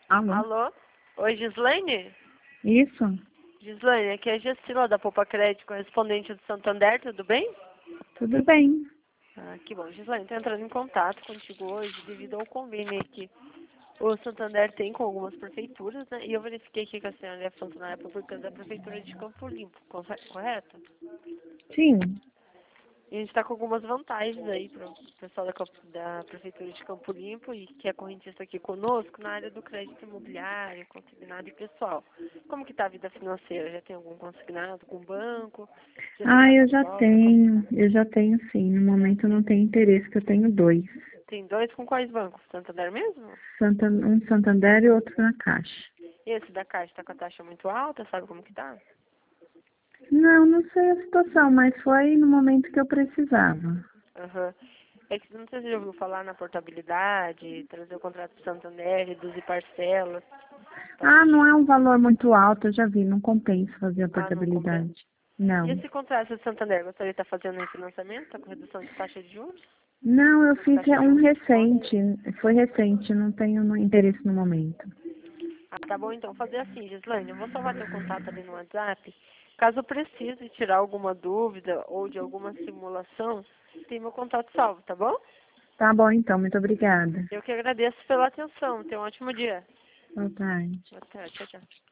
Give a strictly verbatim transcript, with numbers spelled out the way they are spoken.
Alô? Alô? Oi, Gislaine? Isso? Gislaine, aqui é a Gessila da Poupa Crédito, correspondente do Santander, tudo bem? Tudo bem. Ah, que bom. Gislaine, estou entrando em contato contigo hoje devido ao convênio que o Santander tem com algumas prefeituras, né? E eu verifiquei aqui que a senhora é funcionária pública da Prefeitura de Campo Limpo, corre- correto? Sim. E a gente está com algumas vantagens aí para o pessoal da, Campo- da Prefeitura de Campo Limpo e que é correntista aqui conosco na área do crédito imobiliário, consignado e pessoal. Como que está a vida financeira? Já tem algum consignado com banco? Já tem Ah, eu cartão já próprio? Como que tenho. tá? Eu já tenho sim. No momento eu não tenho interesse, que eu tenho dois. Tem dois com quais bancos? Santander mesmo? Santa, um Santander e outro na Caixa. Esse da Caixa está com a taxa muito alta, sabe como que tá? Não, não sei a situação, mas foi no momento que eu precisava. Aham. É que não sei se você já ouviu falar na portabilidade, trazer o contrato do Santander, reduzir parcelas. Ah, não é um valor muito alto, eu já vi, não compensa fazer a Ah, não compensa. portabilidade. E Não. esse contrato do Santander, gostaria de estar fazendo refinanciamento, está com redução de taxa de juros? Não, eu Com fiz taxa de um juros muito baixa? recente. Foi recente, não tenho no- interesse no momento. Ah, tá bom, então fazer assim, Gislaine, eu vou salvar teu contato ali no WhatsApp. Caso precise tirar alguma dúvida ou de alguma simulação, tem meu contato salvo, tá bom? Tá bom então, muito obrigada. Eu que agradeço pela atenção. Tenha um ótimo dia. Boa tarde. Boa tarde. Tchau, tchau.